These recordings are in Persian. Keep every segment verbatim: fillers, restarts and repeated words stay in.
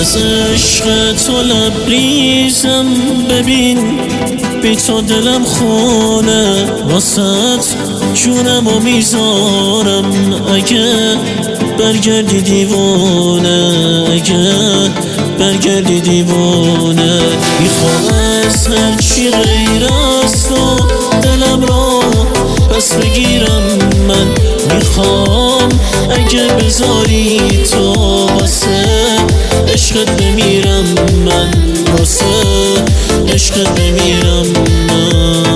از عشق تو لبریزم، ببین بی تو دلم خونه، واسط جونمو میذارم اگه برگردی دیوونه، اگه برگردی دیوونه. میخوام از هرچی غیر از تو دلم رو پس بگیرم من، میخوام اگه بذاری تو واسه عشقت بمیرم من، واسه عشقت بمیرم من.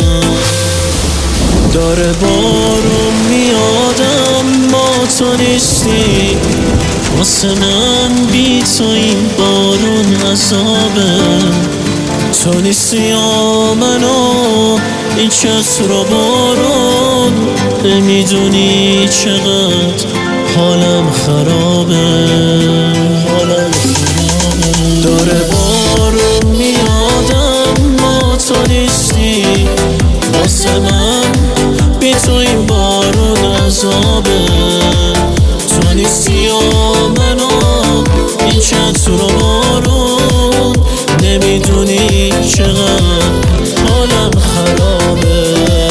داره بارون میادم ما تو نیستی، واسه من بی تو این بارون عذابه. تو نیستی یا منو این چتر و بارون، نمیدونی چقدر حالم خرابه، حالم خرابه. داره بارون میادم ما تو نیستی، واسه من بی تو این بارون عذابه. تو نیستی یا منو این چتر و بارون، نمیدونی چقدر حالم خرابه.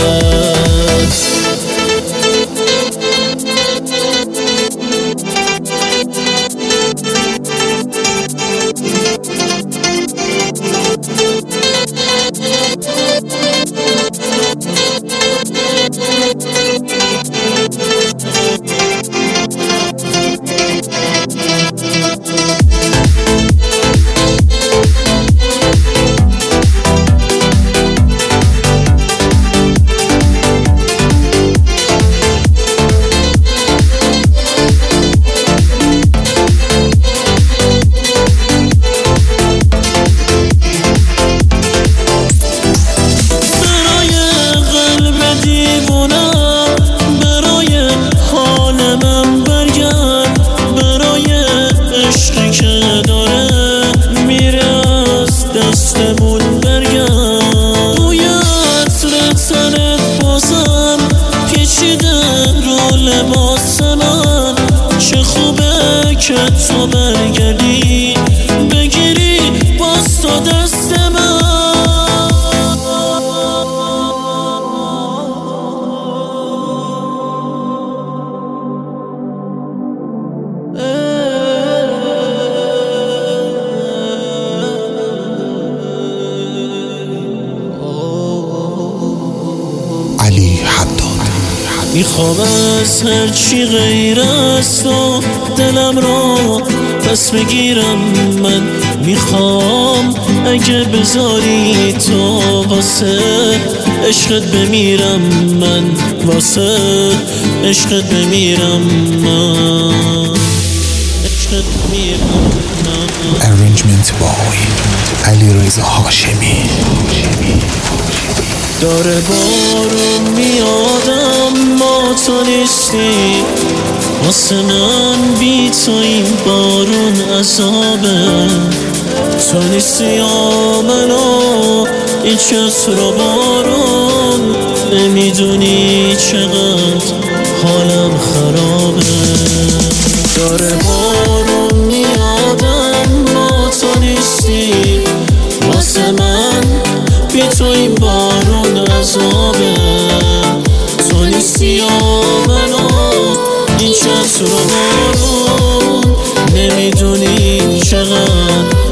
دستمون برگرد بوی عطر تنت بازم پیچیده رو لباس من، چه خوبه که تو برگردی بگیری باز تو دست من. میخوام از هرچی غیر از تو دلم رو پس بگیرم من، میخوام اگه بذاری تو واسه عشقت بمیرم من، واسه عشقت بمیرم من، عشقت بمیرم من. Arrangement by علیرضا هاشمی. داره بارون میادم ما تو نیستی، واسه من بی تو این بارون عذابه. تو نیستی یا منو این چتر و بارون، نمیدونی چقدر حالم خرابه. داره بارون میادم ما تو نیستی، واسه من بی تو این بارون عذابه. تو نیستی یا منو این چتر و بارون، نمیدونی چقدر